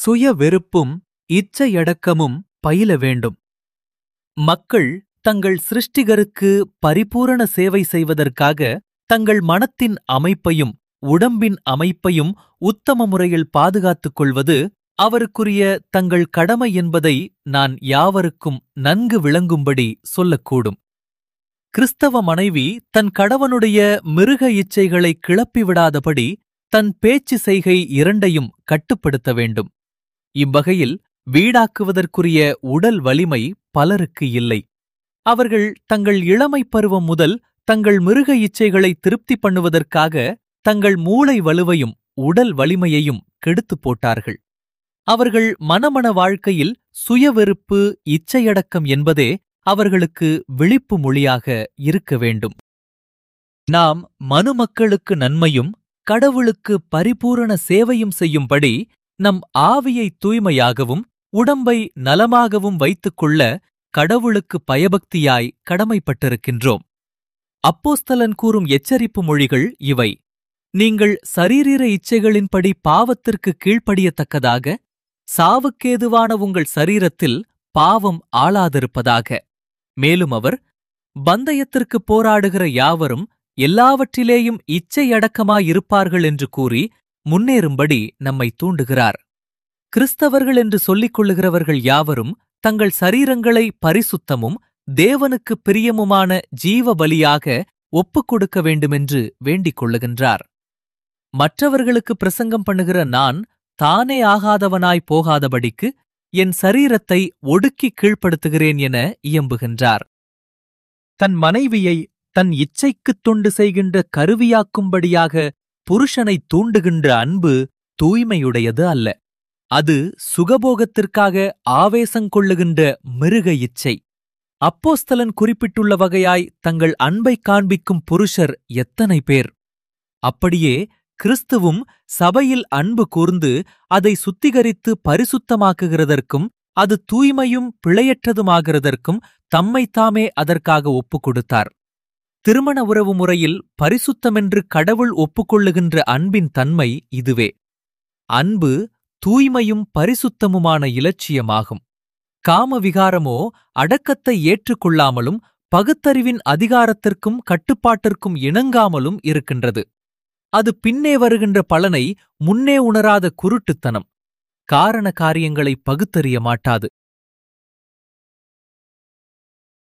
சுய வெறுப்பும் இச்சையடக்கமும் பயில வேண்டும். மக்கள் தங்கள் சிருஷ்டிகருக்கு பரிபூரண சேவை செய்வதற்காக தங்கள் மனத்தின் அமைப்பையும் உடம்பின் அமைப்பையும் உத்தம முறையில் பாதுகாத்துக் கொள்வது அவருக்குரிய தங்கள் கடமை என்பதை நான் யாவருக்கும் நன்கு விளங்கும்படி சொல்லக்கூடும். கிறிஸ்தவ மனைவி தன் கணவனுடைய மிருக இச்சைகளை கிளப்பிவிடாதபடி தன் பேச்சு செய்கை இரண்டையும் கட்டுப்படுத்த வேண்டும். இவ்வகையில் வீடாக்குவதற்குரிய உடல் வலிமை பலருக்கு இல்லை. அவர்கள் தங்கள் இளமை பருவம் முதல் தங்கள் மிருக இச்சைகளை திருப்தி பண்ணுவதற்காக தங்கள் மூளை வலுவையும் உடல் வலிமையையும் கெடுத்துப் போட்டார்கள். அவர்கள் மனமன வாழ்க்கையில் சுயவெறுப்பு இச்சையடக்கம் என்பதே அவர்களுக்கு விழிப்பு மொழியாக இருக்க வேண்டும். நாம் மனுமக்களுக்கு நன்மையும் கடவுளுக்கு பரிபூரண சேவையும் செய்யும்படி நம் ஆவியை தூய்மையாகவும் உடம்பை நலமாகவும் வைத்துக்கொள்ள கடவுளுக்கு பயபக்தியாய் கடமைப்பட்டிருக்கின்றோம். அப்போஸ்தலன் கூறும் எச்சரிப்பு மொழிகள் இவை: நீங்கள் சரீர இச்சைகளின்படி பாவத்திற்கு கீழ்ப்படியத்தக்கதாக சாவுக்கேதுவான உங்கள் சரீரத்தில் பாவம் ஆளாதிருப்பதாக. மேலும் அவர், பந்தயத்திற்கு போராடுகிற யாவரும் எல்லாவற்றிலேயும் இச்சையடக்கமாயிருப்பார்கள் என்று கூறி முன்னேறும்படி நம்மை தூண்டுகிறார். கிறிஸ்தவர்கள் என்று சொல்லிக் கொள்ளுகிறவர்கள் யாவரும் தங்கள் சரீரங்களை பரிசுத்தமும் தேவனுக்கு பிரியமுமான ஜீவ பலியாக ஒப்புக் கொடுக்க வேண்டுமென்று வேண்டிக் கொள்ளுகின்றார். மற்றவர்களுக்கு பிரசங்கம் பண்ணுகிற நான் தானே ஆகாதவனாய் போகாதபடிக்கு என் சரீரத்தை ஒடுக்கி கீழ்ப்படுத்துகிறேன் என இயம்புகின்றார். தன் மனைவியை தன் இச்சைக்குத் தொண்டு செய்கின்ற கருவியாக்கும்படியாக புருஷனை தூண்டுகின்ற அன்பு தூய்மையுடையது அல்ல. அது சுகபோகத்திற்காக ஆவேசங்கொள்ளுகின்ற மிருக இச்சை. அப்போஸ்தலன் குறிப்பிட்டுள்ள வகையாய் தங்கள் அன்பைக் காண்பிக்கும் புருஷர் எத்தனை பேர்! அப்படியே கிறிஸ்துவும் சபையில் அன்பு கூர்ந்து அதை சுத்திகரித்து பரிசுத்தமாக்குகிறதற்கும் அது தூய்மையும் பிழையற்றதுமாகிறதற்கும் தம்மைத்தாமே அதற்காக ஒப்புக் கொடுத்தார். திருமண உறவு முறையில் பரிசுத்தமென்று கடவுள் ஒப்புக்கொள்ளுகின்ற அன்பின் தன்மை இதுவே. அன்பு தூய்மையும் பரிசுத்தமுமான இலட்சியமாகும். காமவிகாரமோ அடக்கத்தை ஏற்றுக்கொள்ளாமலும் பகுத்தறிவின் அதிகாரத்திற்கும் கட்டுப்பாட்டிற்கும் இணங்காமலும் இருக்கின்றது. அது பின்னே வருகின்ற பலனை முன்னே உணராத குருட்டுத்தனம். காரண காரியங்களை பகுத்தறிய மாட்டாது.